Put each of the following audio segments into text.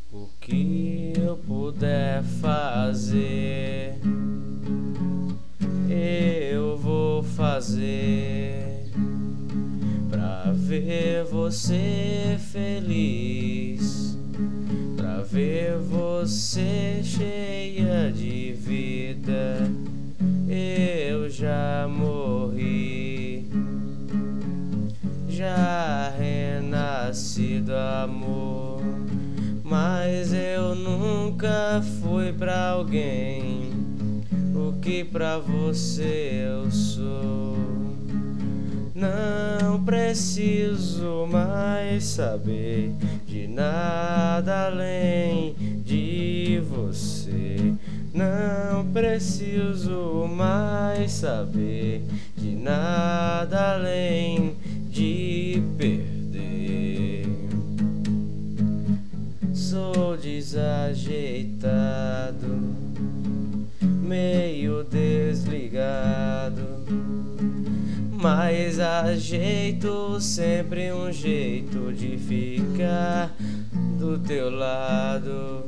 O que eu puder fazer, eu vou fazer pra ver você feliz, pra ver você cheia de vida. Eu já morri, já renasci do amor, mas eu nunca fui pra alguém o que pra você eu sou. Não preciso mais saber de nada além de você. Não preciso mais saber de nada além de perder. Sou desajeitado, meio desligado, mas ajeito sempre um jeito de ficar do teu lado.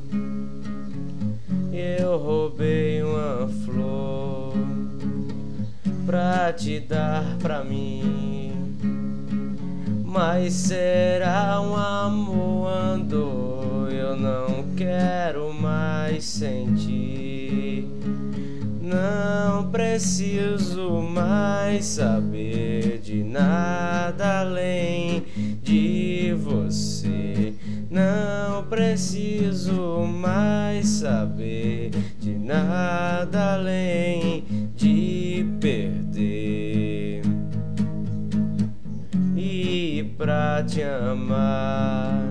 Eu roubei uma flor pra te dar pra mim, mas será um amor andou, eu não quero mais sentir. Não preciso mais saber de nada além de você. Não preciso mais saber de nada além de perder. E pra te amar,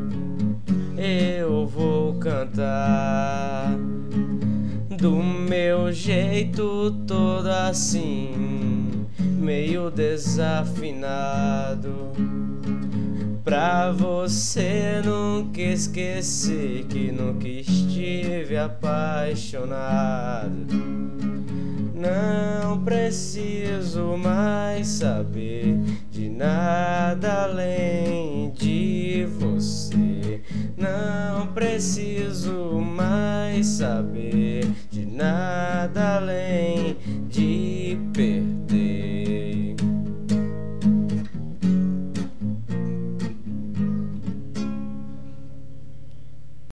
eu vou cantar do meu jeito todo assim, meio desafinado, pra você nunca esquecer que nunca estive apaixonado. Não preciso mais saber de nada além de você. Não preciso mais saber de nada além